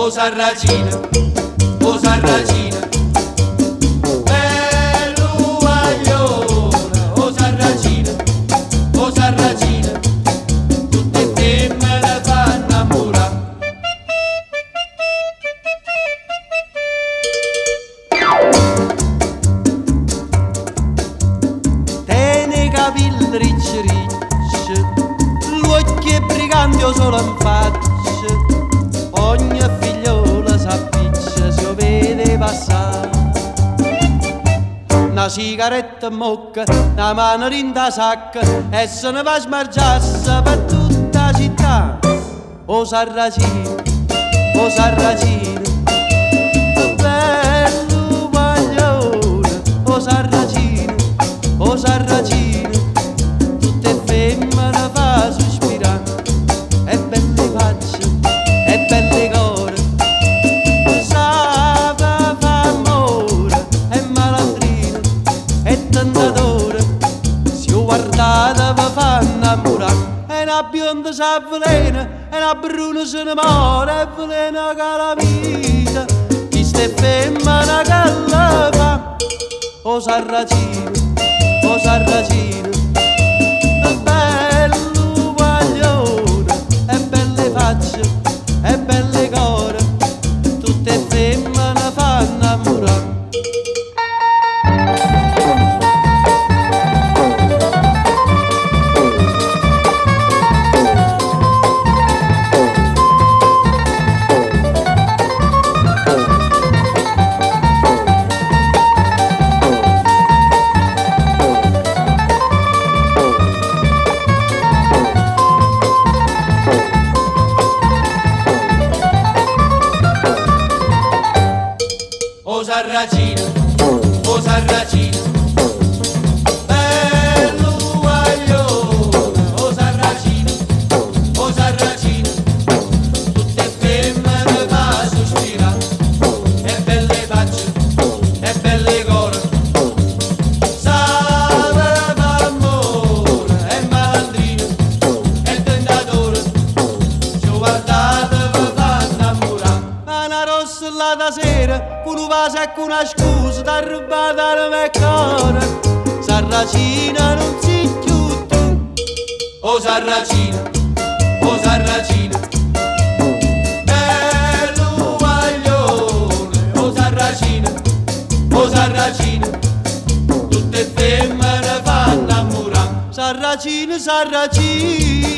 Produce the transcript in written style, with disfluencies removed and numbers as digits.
o sarracina, o sarracina, bell'uagliona, o sarracina, o sarracina, tutte e te me ne fanno innamorare. Tieni capelli ricci ricci, l'occhio è brigante o solo in faccia, ogni figliola s'appiccia se lo vede passare. Una sigaretta in bocca, una mano in da sacca e se ne va a smargiarsi per tutta la città. O sarracino, o sarracino, bello guaglione, o sarracino, o sarracino, tutte femmine fa sospirare, e belle facce, e belle core, sa fa amore, e malandrino, e tentatore, se io guardate vi fa innamorare. E una bionda s'avvelena, e una bruna se ne muore, e velena che la vita, chi ste femmina che la fa. O sarracino, o sarracino, è bello guaglione, e belle facce, e belle core, tutte femmine fanno innamorare. O sarracina, o sarracina, bello guaglione, o sarracina, tutte femmine fa sospirare, e belle facce, e belle core, sa fa amore, e malandrino, e tentatore, se guardate vi fa innamorare. Una rossa là da sera, con un vaso e con una scusa, t'ha rubato la mia cuore. Sarracina non si chiude. O sarracina, bello guaglione, o sarracina, tutte femmine fanno innamorare. Sarracina, sarracina.